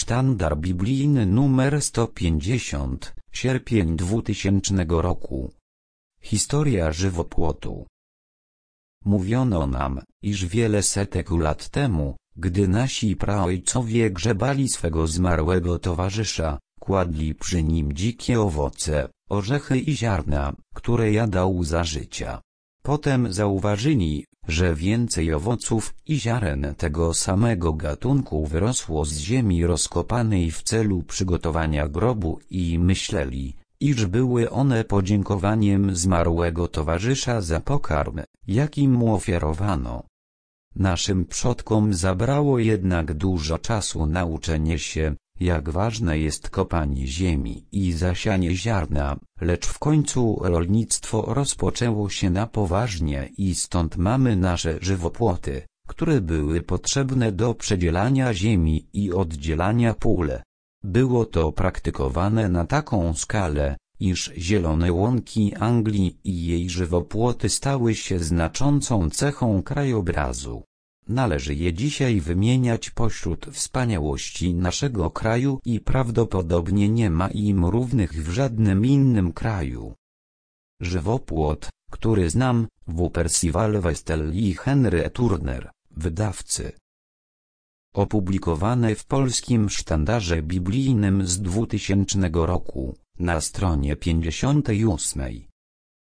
Sztandar biblijny nr 150, sierpień 2000 roku. Historia żywopłotu. Mówiono nam, iż wiele setek lat temu, gdy nasi praojcowie grzebali swego zmarłego towarzysza, kładli przy nim dzikie owoce, orzechy i ziarna, które jadał za życia. Potem zauważyli, że więcej owoców i ziaren tego samego gatunku wyrosło z ziemi rozkopanej w celu przygotowania grobu i myśleli, iż były one podziękowaniem zmarłego towarzysza za pokarm, jaki mu ofiarowano. Naszym przodkom zabrało jednak dużo czasu nauczenie się, jak ważne jest kopanie ziemi i zasianie ziarna, lecz w końcu rolnictwo rozpoczęło się na poważnie i stąd mamy nasze żywopłoty, które były potrzebne do przedzielania ziemi i oddzielania pól. Było to praktykowane na taką skalę, iż zielone łąki Anglii i jej żywopłoty stały się znaczącą cechą krajobrazu. Należy je dzisiaj wymieniać pośród wspaniałości naszego kraju i prawdopodobnie nie ma im równych w żadnym innym kraju. Żywopłot, który znam, w Percival Westell i Henry Turner, wydawcy. Opublikowane w Polskim Sztandarze Biblijnym z 2000 roku, na stronie 58.